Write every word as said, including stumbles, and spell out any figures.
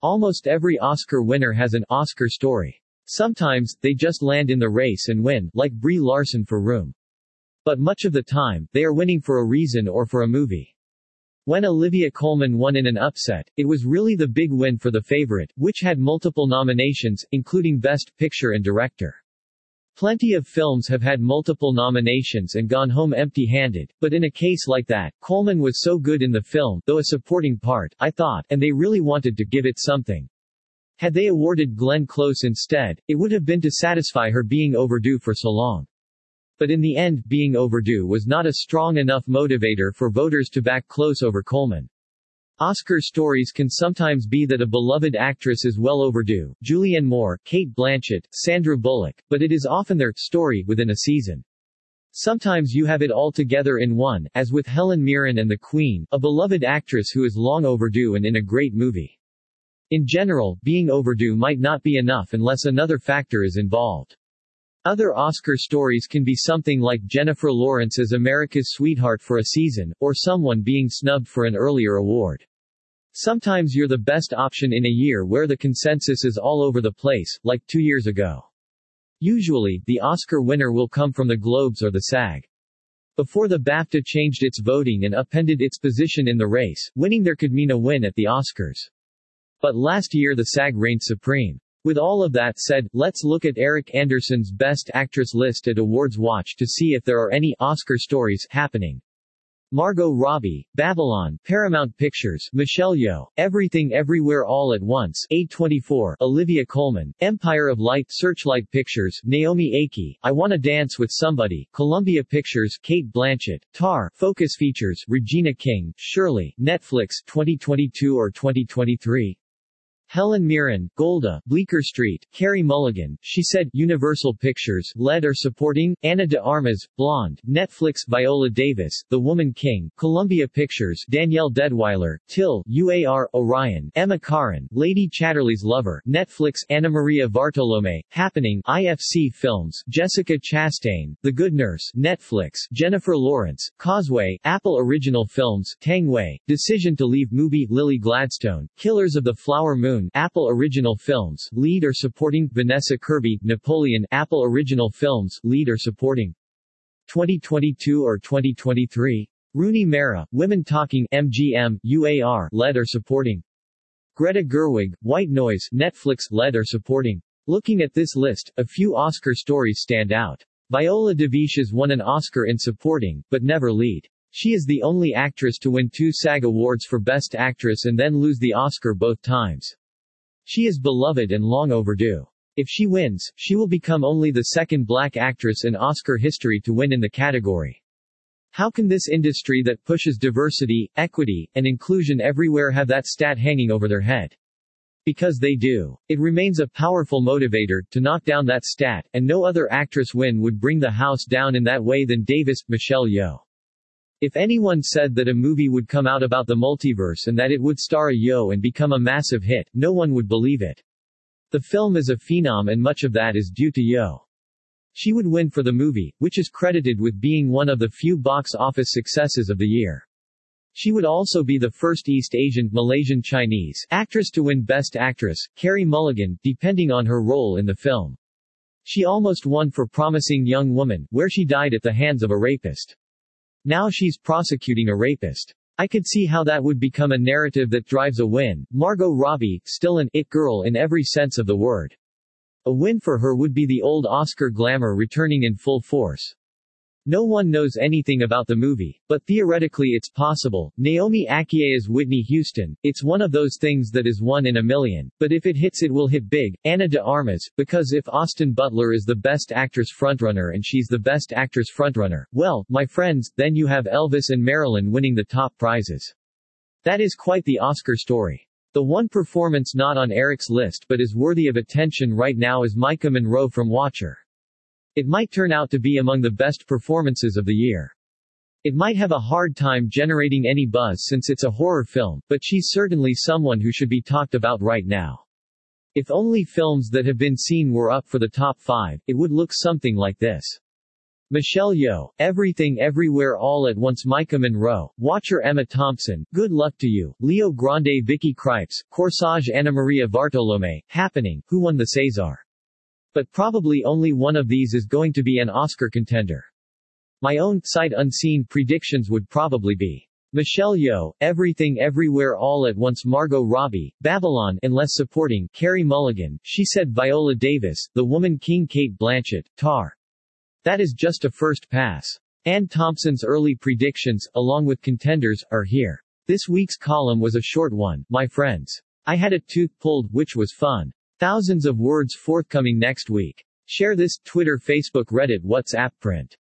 Almost every Oscar winner has an Oscar story. Sometimes, they just land in the race and win, like Brie Larson for Room. But much of the time, they are winning for a reason or for a movie. When Olivia Colman won in an upset, it was really the big win for The Favorite, which had multiple nominations, including Best Picture and Director. Plenty of films have had multiple nominations and gone home empty-handed, but in a case like that, Colman was so good in the film, though a supporting part, I thought, and they really wanted to give it something. Had they awarded Glenn Close instead, it would have been to satisfy her being overdue for so long. But in the end, being overdue was not a strong enough motivator for voters to back Close over Colman. Oscar stories can sometimes be that a beloved actress is well overdue, Julianne Moore, Cate Blanchett, Sandra Bullock, but it is often their story within a season. Sometimes you have it all together in one, as with Helen Mirren and The Queen, a beloved actress who is long overdue and in a great movie. In general, being overdue might not be enough unless another factor is involved. Other Oscar stories can be something like Jennifer Lawrence as America's sweetheart for a season, or someone being snubbed for an earlier award. Sometimes you're the best option in a year where the consensus is all over the place, like two years ago. Usually, the Oscar winner will come from the Globes or the SAG. Before the BAFTA changed its voting and upended its position in the race, winning there could mean a win at the Oscars. But last year the SAG reigned supreme. With all of that said, let's look at Eric Anderson's Best Actress list at Awards Watch to see if there are any Oscar stories happening. Margot Robbie, Babylon, Paramount Pictures, Michelle Yeoh, Everything Everywhere All at Once, A twenty-four, Olivia Colman, Empire of Light, Searchlight Pictures, Naomi Ackie, I Wanna Dance with Somebody, Columbia Pictures, Cate Blanchett, Tar, Focus Features, Regina King, Shirley, Netflix, twenty twenty-two or twenty twenty-three. Helen Mirren, Golda, Bleecker Street, Carey Mulligan, She Said, Universal Pictures, Lead or Supporting, Ana de Armas, Blonde, Netflix, Viola Davis, The Woman King, Columbia Pictures, Danielle Deadwyler, Till, U A R, Orion, Emma Corrin, Lady Chatterley's Lover, Netflix, Anna Maria Bartolome, Happening, I F C Films, Jessica Chastain, The Good Nurse, Netflix, Jennifer Lawrence, Causeway, Apple Original Films, Tang Wei, Decision to Leave Movie, Lily Gladstone, Killers of the Flower Moon, Apple Original Films, Lead or Supporting, Vanessa Kirby, Napoleon, Apple Original Films, Lead or Supporting. twenty twenty-two or twenty twenty-three. Rooney Mara, Women Talking, M G M, U A R, Lead or Supporting. Greta Gerwig, White Noise, Netflix, Lead or Supporting. Looking at this list, a few Oscar stories stand out. Viola Davis has won an Oscar in Supporting, but never Lead. She is the only actress to win two SAG awards for Best Actress and then lose the Oscar both times. She is beloved and long overdue. If she wins, she will become only the second black actress in Oscar history to win in the category. How can this industry that pushes diversity, equity, and inclusion everywhere have that stat hanging over their head? Because they do. It remains a powerful motivator to knock down that stat, and no other actress win would bring the house down in that way than Davis, Michelle Yeoh. If anyone said that a movie would come out about the multiverse and that it would star a Yeoh and become a massive hit, no one would believe it. The film is a phenom and much of that is due to Yeoh. She would win for the movie, which is credited with being one of the few box office successes of the year. She would also be the first East Asian, Malaysian Chinese actress to win Best Actress, Carey Mulligan, depending on her role in the film. She almost won for Promising Young Woman, where she died at the hands of a rapist. Now she's prosecuting a rapist. I could see how that would become a narrative that drives a win. Margot Robbie, still an it girl in every sense of the word. A win for her would be the old Oscar glamour returning in full force. No one knows anything about the movie, but theoretically it's possible. Naomi Ackie as Whitney Houston, it's one of those things that is one in a million, but if it hits it will hit big. Ana de Armas, because if Austin Butler is the Best Actress frontrunner and she's the Best Actress frontrunner, well, my friends, then you have Elvis and Marilyn winning the top prizes. That is quite the Oscar story. The one performance not on Eric's list but is worthy of attention right now is Maika Monroe from Watcher. It might turn out to be among the best performances of the year. It might have a hard time generating any buzz since it's a horror film, but she's certainly someone who should be talked about right now. If only films that have been seen were up for the top five, it would look something like this. Michelle Yeoh, Everything Everywhere All at Once. Micah Monroe, Watcher. Emma Thompson, Good Luck to You. Leo Grande. Vicky Krieps, Corsage. Anna Maria Bartolome, Happening, Who Won the César. But probably only one of these is going to be an Oscar contender. My own, sight unseen predictions would probably be Michelle Yeoh, Everything Everywhere All at Once. Margot Robbie, Babylon, unless supporting, Carey Mulligan, She Said. Viola Davis, The Woman King. Cate Blanchett, Tar. That is just a first pass. Anne Thompson's early predictions, along with contenders, are here. This week's column was a short one, my friends. I had a tooth pulled, which was fun. Thousands of words forthcoming next week. Share this, Twitter, Facebook, Reddit, WhatsApp, print.